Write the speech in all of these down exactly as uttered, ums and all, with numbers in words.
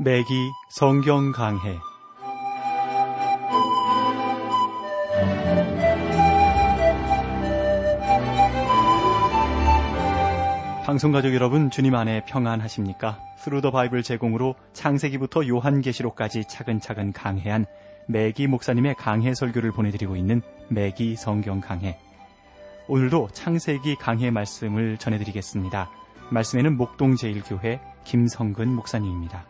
매기 성경 강해. 방송가족 여러분, 주님 안에 평안하십니까? 스루 더 바이블 제공으로 창세기부터 요한계시록까지 차근차근 강해한 매기 목사님의 강해 설교를 보내드리고 있는 매기 성경 강해. 오늘도 창세기 강해 말씀을 전해드리겠습니다. 말씀에는 목동제일교회 김성근 목사님입니다.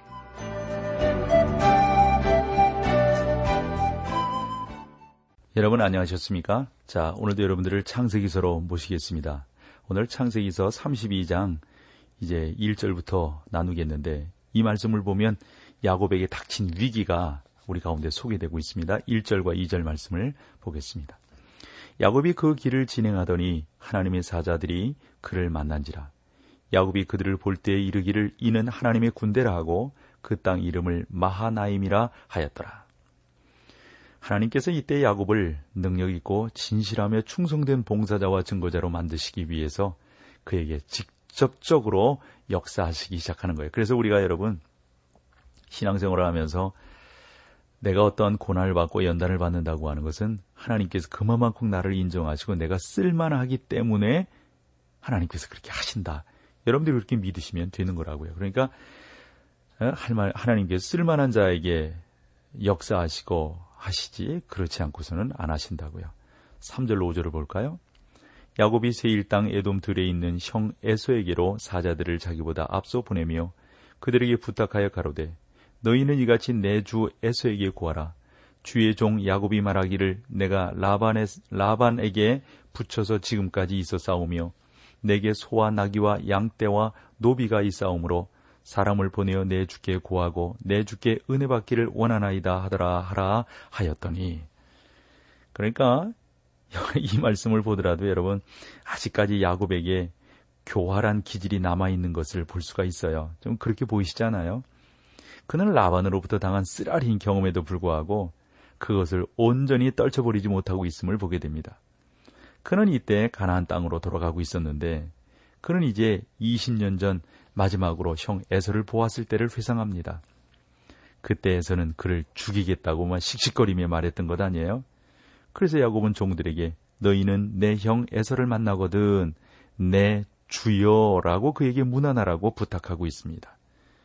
여러분 안녕하셨습니까? 자, 오늘도 여러분들을 창세기서로 모시겠습니다. 오늘 창세기서 삼십이 장 이제 일 절부터 나누겠는데, 이 말씀을 보면 야곱에게 닥친 위기가 우리 가운데 소개되고 있습니다. 일 절과 이 절 말씀을 보겠습니다. 야곱이 그 길을 진행하더니 하나님의 사자들이 그를 만난지라. 야곱이 그들을 볼 때에 이르기를 이는 하나님의 군대라 하고 그 땅 이름을 마하나임이라 하였더라. 하나님께서 이때 야곱을 능력있고 진실하며 충성된 봉사자와 증거자로 만드시기 위해서 그에게 직접적으로 역사하시기 시작하는 거예요. 그래서 우리가 여러분 신앙생활을 하면서 내가 어떤 고난을 받고 연단을 받는다고 하는 것은 하나님께서 그만큼 나를 인정하시고 내가 쓸만하기 때문에 하나님께서 그렇게 하신다. 여러분들이 그렇게 믿으시면 되는 거라고요. 그러니까 하나님께서 쓸만한 자에게 역사하시고 하시지 그렇지 않고서는 안 하신다고요. 삼 절로 오 절을 볼까요? 야곱이 세일 땅 에돔 들에 있는 형 에서에게로 사자들을 자기보다 앞서 보내며 그들에게 부탁하여 가로되 너희는 이같이 내 주 에서에게 구하라. 주의 종 야곱이 말하기를 내가 라반에, 라반에게 붙여서 지금까지 있어 싸우며 내게 소와 나귀와 양떼와 노비가 있사오므로 사람을 보내어 내 주께 구하고 내 주께 은혜 받기를 원하나이다 하더라 하라 하였더니. 그러니까 이 말씀을 보더라도 여러분 아직까지 야곱에게 교활한 기질이 남아있는 것을 볼 수가 있어요. 좀 그렇게 보이시잖아요. 그는 라반으로부터 당한 쓰라린 경험에도 불구하고 그것을 온전히 떨쳐버리지 못하고 있음을 보게 됩니다. 그는 이때 가나안 땅으로 돌아가고 있었는데 그는 이제 이십 년 전 마지막으로 형 에서를 보았을 때를 회상합니다. 그때 에서는 그를 죽이겠다고만 씩씩거리며 말했던 것 아니에요? 그래서 야곱은 종들에게 너희는 내 형 에서를 만나거든 내 주여라고 그에게 문안하라고 부탁하고 있습니다.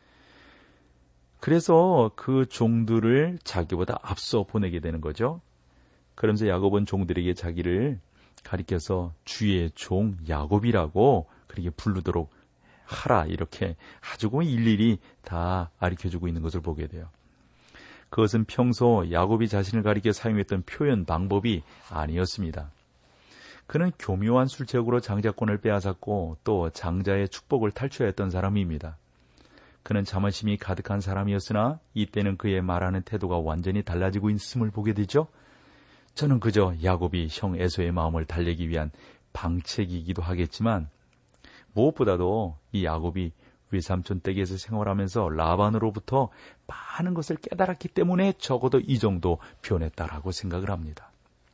그래서 그 종들을 자기보다 앞서 보내게 되는 거죠. 그러면서 야곱은 종들에게 자기를 가리켜서 주의 종 야곱이라고 그렇게 부르도록 하라, 이렇게 아주 일일이 다 가르쳐주고 있는 것을 보게 돼요. 그것은 평소 야곱이 자신을 가리켜 사용했던 표현 방법이 아니었습니다. 그는 교묘한 술책으로 장자권을 빼앗았고 또 장자의 축복을 탈취했던 사람입니다. 그는 자만심이 가득한 사람이었으나 이때는 그의 말하는 태도가 완전히 달라지고 있음을 보게 되죠. 저는 그저 야곱이 형 에서의 마음을 달래기 위한 방책이기도 하겠지만 무엇보다도 이 야곱이 외삼촌 댁에서 생활하면서 라반으로부터 많은 것을 깨달았기 때문에 적어도 이 정도 변했다라고 생각을 합니다.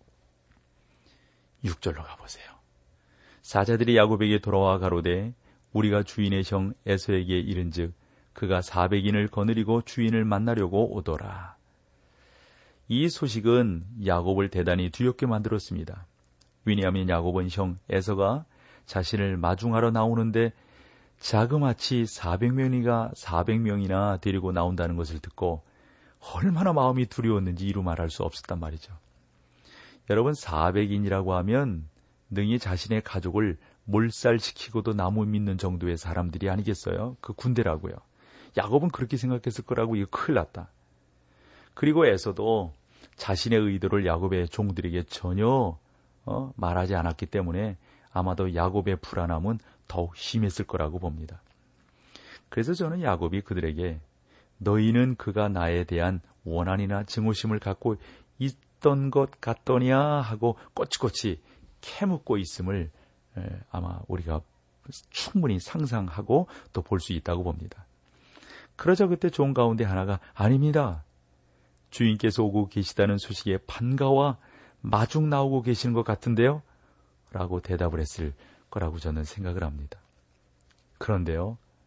육 절로 가보세요. 사자들이 야곱에게 돌아와 가로되 우리가 주인의 형 에서에게 이른즉 그가 사백인을 거느리고 주인을 만나려고 오더라. 이 소식은 야곱을 대단히 두렵게 만들었습니다. 왜냐하면 야곱은 형 에서가 자신을 마중하러 나오는데 자그마치 사백 명이가 사백 명이나 데리고 나온다는 것을 듣고 얼마나 마음이 두려웠는지 이루 말할 수 없었단 말이죠. 여러분, 사백인이라고 하면 능히 자신의 가족을 몰살시키고도 나무 믿는 정도의 사람들이 아니겠어요? 그 군대라고요. 야곱은 그렇게 생각했을 거라고. 이거 큰일 났다. 그리고 에서도 자신의 의도를 야곱의 종들에게 전혀 어, 말하지 않았기 때문에 아마도 야곱의 불안함은 더욱 심했을 거라고 봅니다. 그래서 저는 야곱이 그들에게 너희는 그가 나에 대한 원한이나 증오심을 갖고 있던 것 같더냐 하고 꼬치꼬치 캐묻고 있음을 아마 우리가 충분히 상상하고 또 볼 수 있다고 봅니다. 그러자 그때 종 가운데 하나가 아닙니다. 주인께서 오고 계시다는 소식에 반가워 마중 나오고 계시는 것 같은데요? 라고 대답을 했을 거라고 저는 생각을 합니다. 그런데요,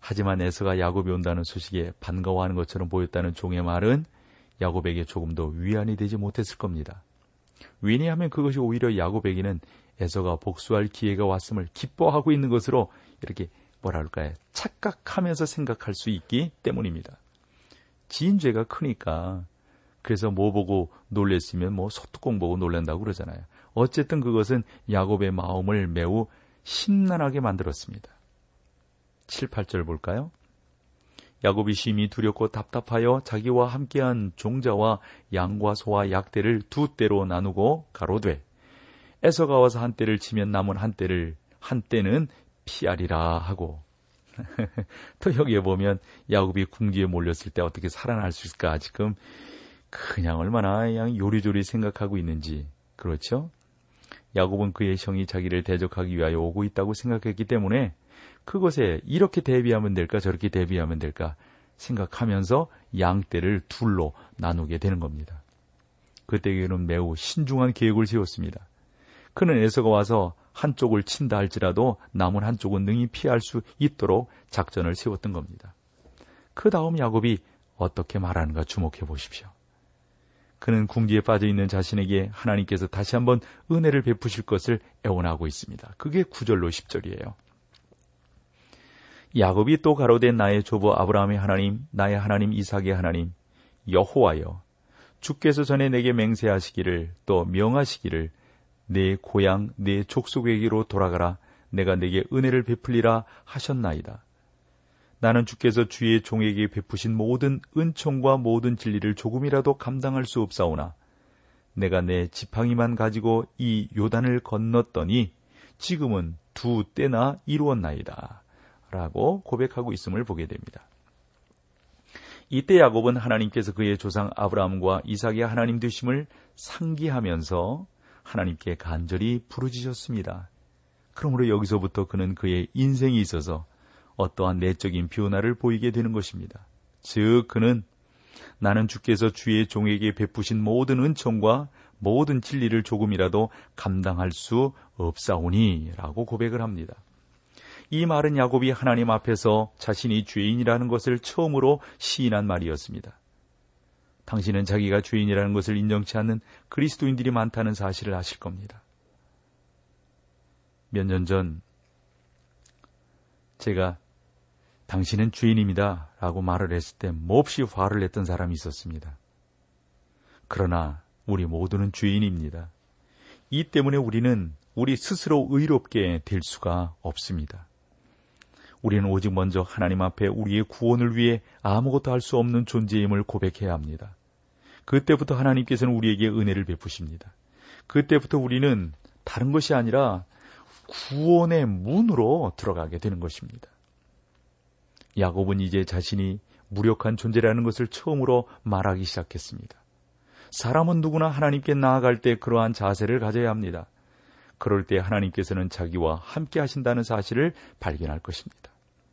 하지만 에서가 야곱이 온다는 소식에 반가워하는 것처럼 보였다는 종의 말은 야곱에게 조금 더 위안이 되지 못했을 겁니다. 왜냐하면 그것이 오히려 야곱에게는 에서가 복수할 기회가 왔음을 기뻐하고 있는 것으로 이렇게 뭐랄까요, 착각하면서 생각할 수 있기 때문입니다. 지인 죄가 크니까, 그래서 뭐 보고 놀랬으면 뭐 소뚜껑 보고 놀란다고 그러잖아요. 어쨌든 그것은 야곱의 마음을 매우 심란하게 만들었습니다. 칠, 팔 절 볼까요? 야곱이 심히 두렵고 답답하여 자기와 함께한 종자와 양과 소와 약대를 두 떼로 나누고 가로되 에서가 와서 한 떼를 치면 남은 한 떼를 한 떼는 피하리라 하고. 또 여기에 보면 야곱이 궁지에 몰렸을 때 어떻게 살아날 수 있을까, 지금 그냥 얼마나 그냥 요리조리 생각하고 있는지. 그렇죠? 야곱은 그의 형이 자기를 대적하기 위하여 오고 있다고 생각했기 때문에 그것에 이렇게 대비하면 될까 저렇게 대비하면 될까 생각하면서 양떼를 둘로 나누게 되는 겁니다. 그때에는 매우 신중한 계획을 세웠습니다. 그는 에서가 와서 한쪽을 친다 할지라도 남은 한쪽은 능히 피할 수 있도록 작전을 세웠던 겁니다. 그 다음 야곱이 어떻게 말하는가 주목해 보십시오. 그는 궁지에 빠져있는 자신에게 하나님께서 다시 한번 은혜를 베푸실 것을 애원하고 있습니다. 그게 구 절로 십 절이에요. 야곱이 또 가로되 나의 조부 아브라함의 하나님, 나의 하나님 이삭의 하나님 여호와여, 주께서 전에 내게 맹세하시기를 또 명하시기를 내 고향 내 족속에게로 돌아가라, 내가 내게 은혜를 베풀리라 하셨나이다. 나는 주께서 주의 종에게 베푸신 모든 은총과 모든 진리를 조금이라도 감당할 수 없사오나 내가 내 지팡이만 가지고 이 요단을 건넜더니 지금은 두 때나 이루었나이다 라고 고백하고 있음을 보게 됩니다. 이때 야곱은 하나님께서 그의 조상 아브라함과 이삭의 하나님 되심을 상기하면서 하나님께 간절히 부르짖었습니다. 그러므로 여기서부터 그는 그의 인생에 있어서 어떠한 내적인 변화를 보이게 되는 것입니다. 즉 그는 나는 주께서 주의 종에게 베푸신 모든 은총과 모든 진리를 조금이라도 감당할 수 없사오니 라고 고백을 합니다. 이 말은 야곱이 하나님 앞에서 자신이 죄인이라는 것을 처음으로 시인한 말이었습니다. 당신은 자기가 죄인이라는 것을 인정치 않는 그리스도인들이 많다는 사실을 아실 겁니다. 몇 년 전 제가 당신은 죄인입니다 라고 말을 했을 때 몹시 화를 냈던 사람이 있었습니다. 그러나 우리 모두는 죄인입니다. 이 때문에 우리는 우리 스스로 의롭게 될 수가 없습니다. 우리는 오직 먼저 하나님 앞에 우리의 구원을 위해 아무것도 할 수 없는 존재임을 고백해야 합니다. 그때부터 하나님께서는 우리에게 은혜를 베푸십니다. 그때부터 우리는 다른 것이 아니라 구원의 문으로 들어가게 되는 것입니다. 야곱은 이제 자신이 무력한 존재라는 것을 처음으로 말하기 시작했습니다. 사람은 누구나 하나님께 나아갈 때 그러한 자세를 가져야 합니다. 그럴 때 하나님께서는 자기와 함께 하신다는 사실을 발견할 것입니다.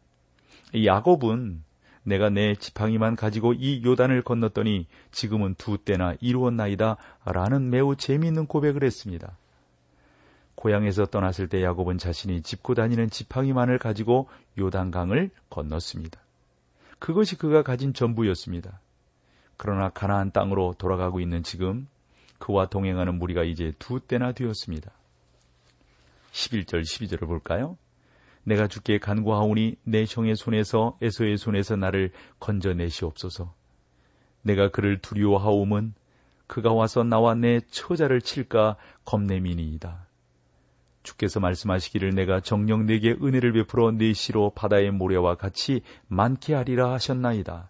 야곱은 내가 내 지팡이만 가지고 이 요단을 건넜더니 지금은 두 때나 이루었나이다 라는 매우 재미있는 고백을 했습니다. 고향에서 떠났을 때 야곱은 자신이 짚고 다니는 지팡이만을 가지고 요단강을 건넜습니다. 그것이 그가 가진 전부였습니다. 그러나 가나안 땅으로 돌아가고 있는 지금 그와 동행하는 무리가 이제 두 때나 되었습니다. 십일 절 십이 절을 볼까요? 내가 주께 간구하오니 내 형의 손에서 에서의 손에서 나를 건져내시옵소서. 내가 그를 두려워하오면 그가 와서 나와 내 처자를 칠까 겁내미니이다. 주께서 말씀하시기를 내가 정녕 내게 은혜를 베풀어 네 시로 바다의 모래와 같이 많게 하리라 하셨나이다.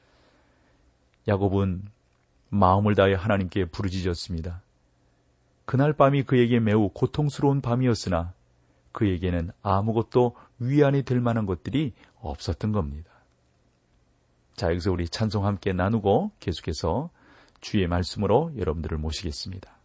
야곱은 마음을 다해 하나님께 부르짖었습니다. 그날 밤이 그에게 매우 고통스러운 밤이었으나 그에게는 아무것도 위안이 될 만한 것들이 없었던 겁니다. 자, 여기서 우리 찬송 함께 나누고 계속해서 주의 말씀으로 여러분들을 모시겠습니다.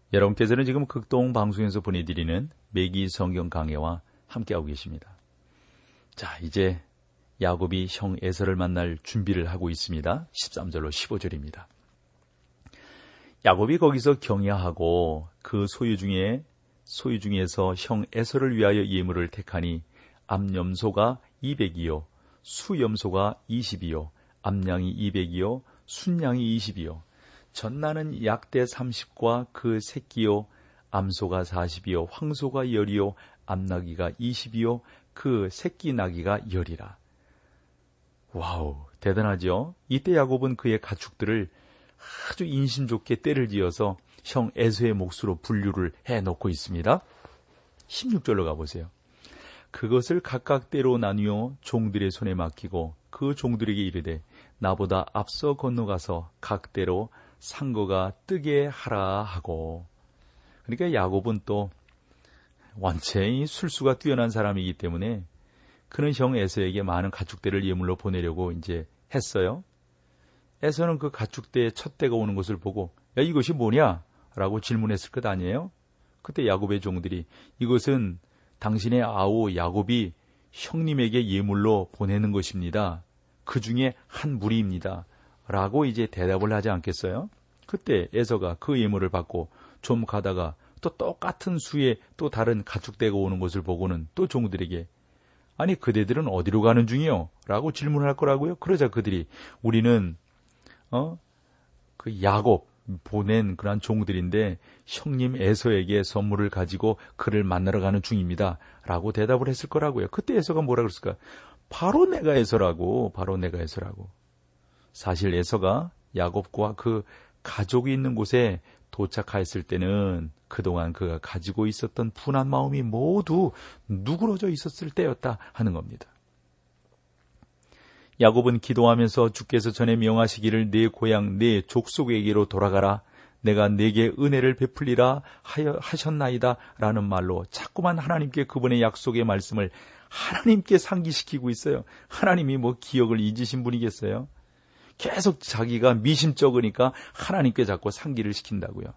여러분께서는 지금 극동 방송에서 보내드리는 매기 성경 강해와 함께하고 계십니다. 자, 이제 야곱이 형 에서를 만날 준비를 하고 있습니다. 십삼 절로 십오 절입니다. 야곱이 거기서 경야하고 그 소유 중에 소유 중에서 형 에서를 위하여 예물을 택하니 암염소가 이백이요 수염소가 이십이요 암양이 이백이요 순양이 이십이요 전나는 약대 삼십과 그 새끼요 암소가 사십이요 황소가 열이요 암나귀가 이십이요 그 새끼 나귀가 열이라. 와우, 대단하죠? 이때 야곱은 그의 가축들을 아주 인심 좋게 때를 지어서 형 에서의 몫으로 분류를 해놓고 있습니다. 십육 절로 가보세요. 그것을 각각 때로 나뉘어 종들의 손에 맡기고 그 종들에게 이르되 나보다 앞서 건너가서 각 때로 산 거가 뜨게 하라 하고. 그러니까 야곱은 또 원체 술수가 뛰어난 사람이기 때문에 그는 형 에서에게 많은 가축대를 예물로 보내려고 이제 했어요. 에서는 그 가축대의 첫 대가 오는 것을 보고 야, 이것이 뭐냐? 라고 질문했을 것 아니에요? 그때 야곱의 종들이 이것은 당신의 아우 야곱이 형님에게 예물로 보내는 것입니다. 그 중에 한 무리입니다. 라고 이제 대답을 하지 않겠어요? 그때 에서가 그 예물을 받고 좀 가다가 또 똑같은 수에 또 다른 가축대가 오는 것을 보고는 또 종들에게 아니 그대들은 어디로 가는 중이요? 라고 질문을 할 거라고요. 그러자 그들이 우리는 어? 그 야곱 보낸 그런 종들인데 형님 에서에게 선물을 가지고 그를 만나러 가는 중입니다. 라고 대답을 했을 거라고요. 그때 에서가 뭐라 그랬을까? 바로 내가 에서라고, 바로 내가 에서라고. 사실 에서가 야곱과 그 가족이 있는 곳에 도착하였을 때는 그동안 그가 가지고 있었던 분한 마음이 모두 누그러져 있었을 때였다 하는 겁니다. 야곱은 기도하면서 주께서 전에 명하시기를 내 고향 내 족속에게로 돌아가라 내가 내게 은혜를 베풀리라 하여 하셨나이다 라는 말로 자꾸만 하나님께 그분의 약속의 말씀을 하나님께 상기시키고 있어요. 하나님이 뭐 기억을 잊으신 분이겠어요? 계속 자기가 미심쩍으니까 하나님께 자꾸 상기를 시킨다고요.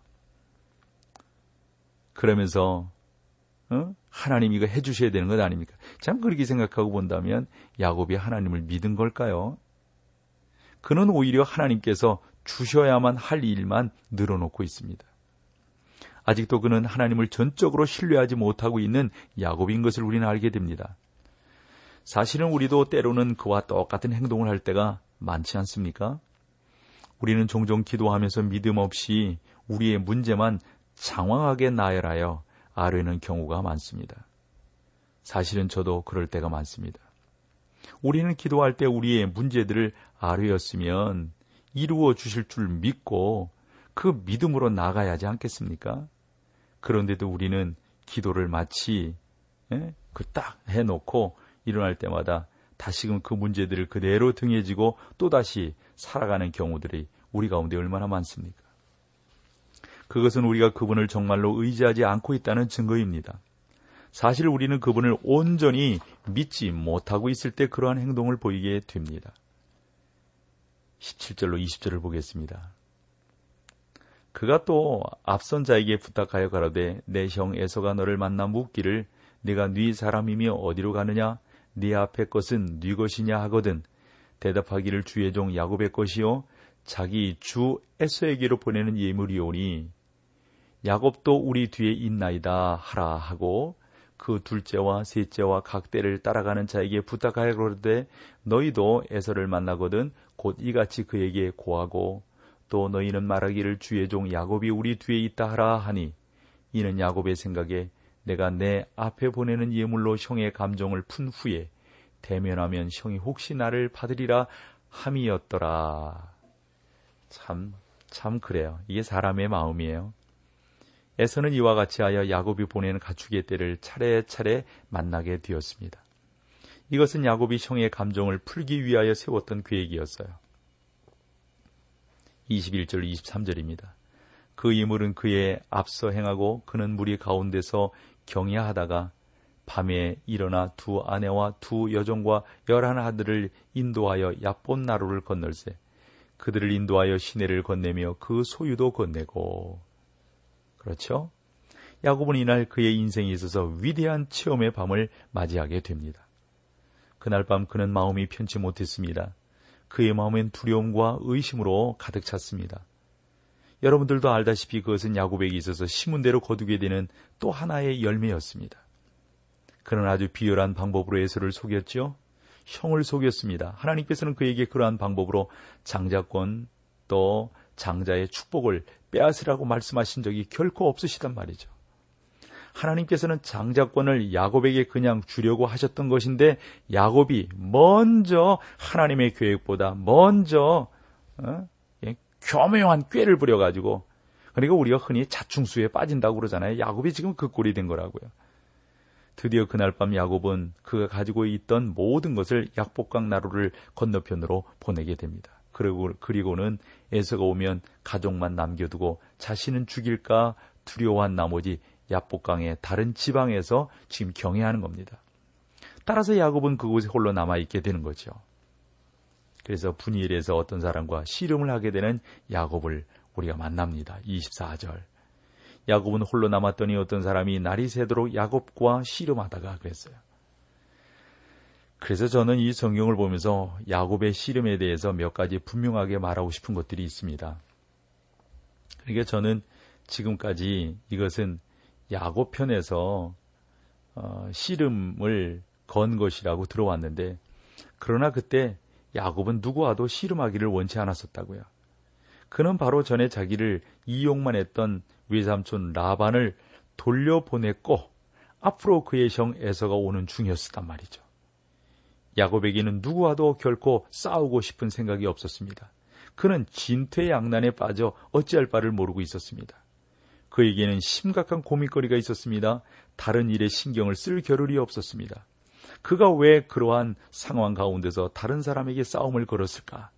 그러면서 어? 하나님 이거 해주셔야 되는 것 아닙니까? 참 그렇게 생각하고 본다면 야곱이 하나님을 믿은 걸까요? 그는 오히려 하나님께서 주셔야만 할 일만 늘어놓고 있습니다. 아직도 그는 하나님을 전적으로 신뢰하지 못하고 있는 야곱인 것을 우리는 알게 됩니다. 사실은 우리도 때로는 그와 똑같은 행동을 할 때가 많지 않습니까? 우리는 종종 기도하면서 믿음 없이 우리의 문제만 장황하게 나열하여 아뢰는 경우가 많습니다. 사실은 저도 그럴 때가 많습니다. 우리는 기도할 때 우리의 문제들을 아뢰었으면 이루어 주실 줄 믿고 그 믿음으로 나가야 하지 않겠습니까? 그런데도 우리는 기도를 마치 그 딱 해놓고 일어날 때마다 다시금 그 문제들을 그대로 등에 지고 또다시 살아가는 경우들이 우리 가운데 얼마나 많습니까? 그것은 우리가 그분을 정말로 의지하지 않고 있다는 증거입니다. 사실 우리는 그분을 온전히 믿지 못하고 있을 때 그러한 행동을 보이게 됩니다. 십칠 절로 이십 절을 보겠습니다. 그가 또 앞선 자에게 부탁하여 가로되 내 형 에서가 너를 만나 묻기를 네가 네 사람이며 어디로 가느냐 네 앞에 것은 네 것이냐 하거든 대답하기를 주의 종 야곱의 것이요 자기 주 에서에게로 보내는 예물이오니 야곱도 우리 뒤에 있나이다 하라 하고 그 둘째와 셋째와 각 때를 따라가는 자에게 부탁하여 그러되 너희도 에서를 만나거든 곧 이같이 그에게 고하고 또 너희는 말하기를 주의 종 야곱이 우리 뒤에 있다 하라 하니 이는 야곱의 생각에 내가 내 앞에 보내는 예물로 형의 감정을 푼 후에 대면하면 형이 혹시 나를 받으리라 함이었더라. 참, 참 그래요. 이게 사람의 마음이에요. 에서는 이와 같이 하여 야곱이 보내는 가축의 떼를 차례차례 만나게 되었습니다. 이것은 야곱이 형의 감정을 풀기 위하여 세웠던 계획이었어요. 이십일 절 이십삼 절입니다. 그 예물은 그의 앞서 행하고 그는 무리 가운데서 경야하다가 밤에 일어나 두 아내와 두 여종과 열한 아들을 인도하여 야봇 나루를 건널세 그들을 인도하여 시내를 건네며 그 소유도 건네고. 그렇죠? 야곱은 이날 그의 인생에 있어서 위대한 체험의 밤을 맞이하게 됩니다. 그날 밤 그는 마음이 편치 못했습니다. 그의 마음엔 두려움과 의심으로 가득 찼습니다. 여러분들도 알다시피 그것은 야곱에게 있어서 심은대로 거두게 되는 또 하나의 열매였습니다. 그는 아주 비열한 방법으로 에서를 속였죠. 형을 속였습니다. 하나님께서는 그에게 그러한 방법으로 장자권 또 장자의 축복을 빼앗으라고 말씀하신 적이 결코 없으시단 말이죠. 하나님께서는 장자권을 야곱에게 그냥 주려고 하셨던 것인데 야곱이 먼저 하나님의 계획보다 먼저 어? 예, 교묘한 꾀를 부려가지고, 그러니까 우리가 흔히 자충수에 빠진다고 그러잖아요. 야곱이 지금 그 꼴이 된 거라고요. 드디어 그날 밤 야곱은 그가 가지고 있던 모든 것을 약복강 나루를 건너편으로 보내게 됩니다. 그리고, 그리고는 에서가 오면 가족만 남겨두고 자신은 죽일까 두려워한 나머지 약복강의 다른 지방에서 지금 경애하는 겁니다. 따라서 야곱은 그곳에 홀로 남아있게 되는 거죠. 그래서 분이엘에서 어떤 사람과 씨름을 하게 되는 야곱을 우리가 만납니다. 이십사 절. 야곱은 홀로 남았더니 어떤 사람이 날이 새도록 야곱과 씨름하다가 그랬어요. 그래서 저는 이 성경을 보면서 야곱의 씨름에 대해서 몇 가지 분명하게 말하고 싶은 것들이 있습니다. 그러니까 저는 지금까지 이것은 야곱 편에서 어, 씨름을 건 것이라고 들어왔는데, 그러나 그때 야곱은 누구와도 씨름하기를 원치 않았었다고요. 그는 바로 전에 자기를 이용만 했던 외삼촌 라반을 돌려보냈고 앞으로 그의 형 에서가 오는 중이었단 말이죠. 야곱에게는 누구와도 결코 싸우고 싶은 생각이 없었습니다. 그는 진퇴양난에 빠져 어찌할 바를 모르고 있었습니다. 그에게는 심각한 고민거리가 있었습니다. 다른 일에 신경을 쓸 겨를이 없었습니다. 그가 왜 그러한 상황 가운데서 다른 사람에게 싸움을 걸었을까?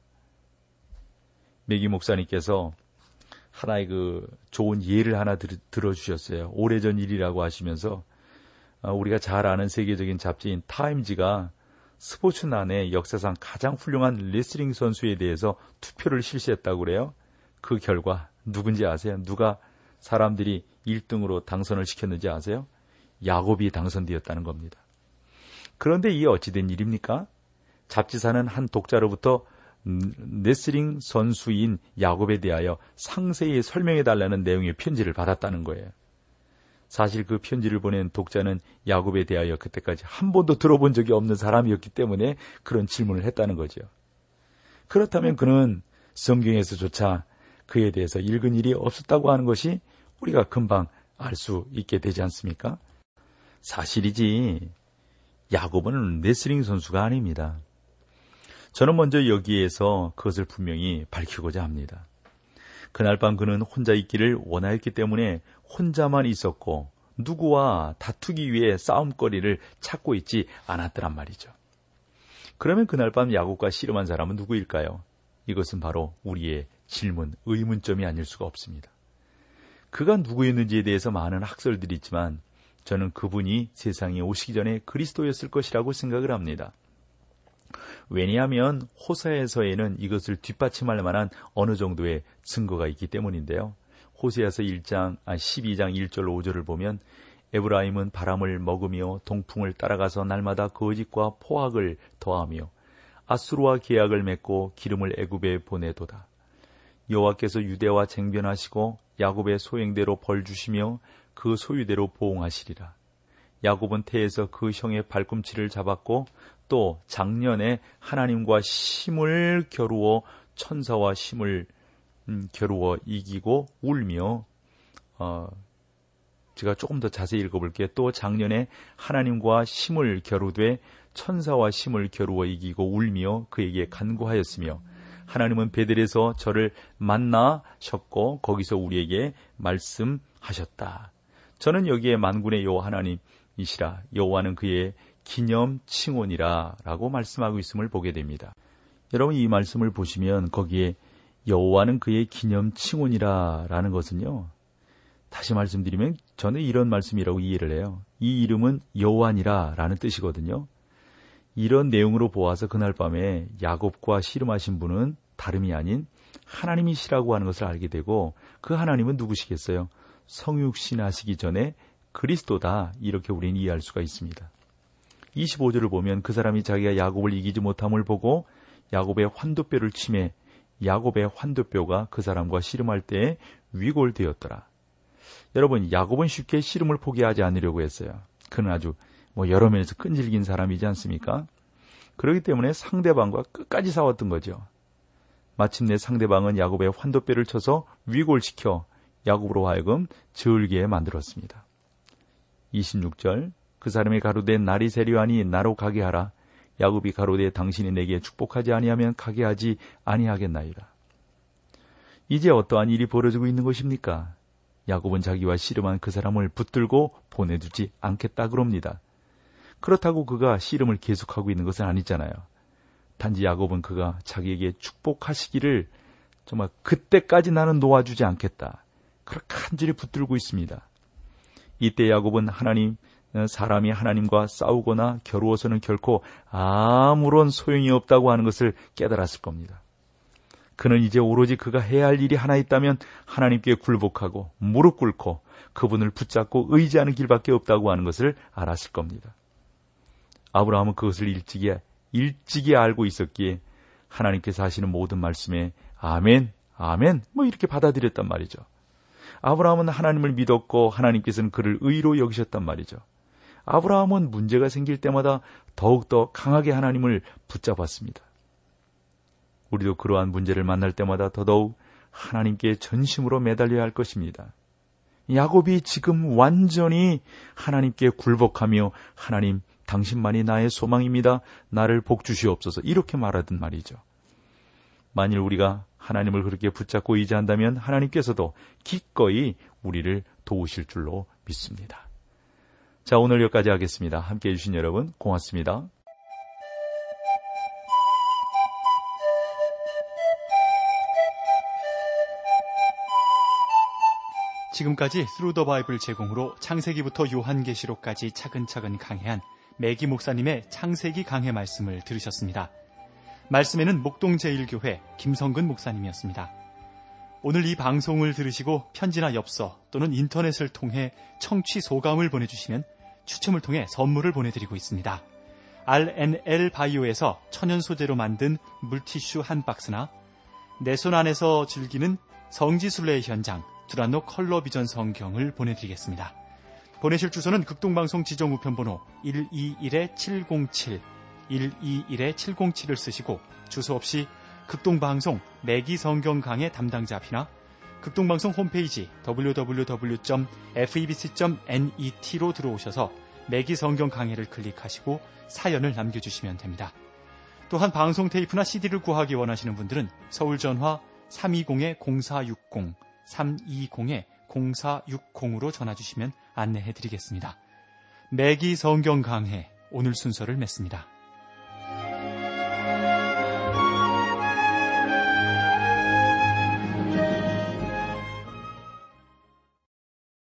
매기 목사님께서 하나의 그 좋은 예를 하나 들, 들어주셨어요. 오래전 일이라고 하시면서 우리가 잘 아는 세계적인 잡지인 타임지가 스포츠난에 역사상 가장 훌륭한 레슬링 선수에 대해서 투표를 실시했다고 그래요. 그 결과 누군지 아세요? 누가 사람들이 일 등으로 당선을 시켰는지 아세요? 야곱이 당선되었다는 겁니다. 그런데 이게 어찌된 일입니까? 잡지사는 한 독자로부터 레슬링 선수인 야곱에 대하여 상세히 설명해달라는 내용의 편지를 받았다는 거예요. 사실 그 편지를 보낸 독자는 야곱에 대하여 그때까지 한 번도 들어본 적이 없는 사람이었기 때문에 그런 질문을 했다는 거죠. 그렇다면 그는 성경에서조차 그에 대해서 읽은 일이 없었다고 하는 것이 우리가 금방 알 수 있게 되지 않습니까? 사실이지 야곱은 레슬링 선수가 아닙니다. 저는 먼저 여기에서 그것을 분명히 밝히고자 합니다. 그날 밤 그는 혼자 있기를 원하였기 때문에 혼자만 있었고 누구와 다투기 위해 싸움거리를 찾고 있지 않았더란 말이죠. 그러면 그날 밤 야곱과 씨름한 사람은 누구일까요? 이것은 바로 우리의 질문, 의문점이 아닐 수가 없습니다. 그가 누구였는지에 대해서 많은 학설들이 있지만 저는 그분이 세상에 오시기 전에 그리스도였을 것이라고 생각을 합니다. 왜냐하면 호세아서에는 이것을 뒷받침할 만한 어느 정도의 증거가 있기 때문인데요. 호세아서 일 장, 아, 십이 장 일 절 오 절을 보면 에브라임은 바람을 먹으며 동풍을 따라가서 날마다 거짓과 포악을 더하며 아수르와 계약을 맺고 기름을 애굽에 보내도다. 여호와께서 유대와 쟁변하시고 야곱의 소행대로 벌 주시며 그 소유대로 보응하시리라. 야곱은 태에서 그 형의 발꿈치를 잡았고 또 작년에 하나님과 심을 겨루어 천사와 심을 음, 겨루어 이기고 울며 어, 제가 조금 더 자세히 읽어볼게요. 또 작년에 하나님과 심을 겨루되 천사와 심을 겨루어 이기고 울며 그에게 간구하였으며 하나님은 베델에서 저를 만나셨고 거기서 우리에게 말씀하셨다. 저는 여기에 만군의 여호와 하나님이시라 여호와는 그의 기념 칭혼이라 라고 말씀하고 있음을 보게 됩니다. 여러분 이 말씀을 보시면 거기에 여호와는 그의 기념 칭혼이라 라는 것은요, 다시 말씀드리면 저는 이런 말씀이라고 이해를 해요. 이 이름은 여호와니라 라는 뜻이거든요. 이런 내용으로 보아서 그날 밤에 야곱과 씨름하신 분은 다름이 아닌 하나님이시라고 하는 것을 알게 되고 그 하나님은 누구시겠어요? 성육신하시기 전에 그리스도다, 이렇게 우리는 이해할 수가 있습니다. 이십오 절을 보면 그 사람이 자기가 야곱을 이기지 못함을 보고 야곱의 환도뼈를 치매 야곱의 환도뼈가 그 사람과 씨름할 때에 위골되었더라. 여러분, 야곱은 쉽게 씨름을 포기하지 않으려고 했어요. 그는 아주 뭐 여러 면에서 끈질긴 사람이지 않습니까? 그렇기 때문에 상대방과 끝까지 싸웠던 거죠. 마침내 상대방은 야곱의 환도뼈를 쳐서 위골시켜 야곱으로 하여금 저을게 만들었습니다. 이십육 절, 그 사람이 가로되 날이 세려하니 나로 가게 하라. 야곱이 가로되 당신이 내게 축복하지 아니하면 가게 하지 아니하겠나이다. 이제 어떠한 일이 벌어지고 있는 것입니까? 야곱은 자기와 씨름한 그 사람을 붙들고 보내두지 않겠다 그럽니다. 그렇다고 그가 씨름을 계속하고 있는 것은 아니잖아요. 단지 야곱은 그가 자기에게 축복하시기를 정말 그때까지 나는 놓아주지 않겠다, 그렇게 간절히 붙들고 있습니다. 이때 야곱은 하나님, 사람이 하나님과 싸우거나 겨루어서는 결코 아무런 소용이 없다고 하는 것을 깨달았을 겁니다. 그는 이제 오로지 그가 해야 할 일이 하나 있다면 하나님께 굴복하고 무릎 꿇고 그분을 붙잡고 의지하는 길밖에 없다고 하는 것을 알았을 겁니다. 아브라함은 그것을 일찍이, 일찍이 알고 있었기에 하나님께서 하시는 모든 말씀에 아멘, 아멘 뭐 이렇게 받아들였단 말이죠. 아브라함은 하나님을 믿었고 하나님께서는 그를 의로 여기셨단 말이죠. 아브라함은 문제가 생길 때마다 더욱더 강하게 하나님을 붙잡았습니다. 우리도 그러한 문제를 만날 때마다 더더욱 하나님께 전심으로 매달려야 할 것입니다. 야곱이 지금 완전히 하나님께 굴복하며 하나님, 당신만이 나의 소망입니다. 나를 복주시옵소서, 이렇게 말하던 말이죠. 만일 우리가 하나님을 그렇게 붙잡고 의지한다면 하나님께서도 기꺼이 우리를 도우실 줄로 믿습니다. 자, 오늘 여기까지 하겠습니다. 함께해 주신 여러분 고맙습니다. 지금까지 스루 더 바이블 제공으로 창세기부터 요한계시록까지 차근차근 강해한 매기 목사님의 창세기 강해 말씀을 들으셨습니다. 말씀에는 목동제일교회 김성근 목사님이었습니다. 오늘 이 방송을 들으시고 편지나 엽서 또는 인터넷을 통해 청취 소감을 보내주시면 추첨을 통해 선물을 보내드리고 있습니다. 알엔엘 바이오에서 천연 소재로 만든 물티슈 한 박스나 내 손 안에서 즐기는 성지순례의 현장 두란노 컬러비전 성경을 보내드리겠습니다. 보내실 주소는 극동방송 지정우편번호 일이일 칠공칠 일이일 칠공칠을 쓰시고 주소 없이 극동방송 매기 성경 강의 담당자 앞이나 극동방송 홈페이지 더블유 더블유 더블유 점 에프이비씨 점 넷으로 들어오셔서 매기 성경 강의를 클릭하시고 사연을 남겨주시면 됩니다. 또한 방송 테이프나 씨디를 구하기 원하시는 분들은 서울전화 삼이공 공사육공 삼이공 공사육공으로 전화주시면 안내해드리겠습니다. 매기 성경 강해 오늘 순서를 맺습니다.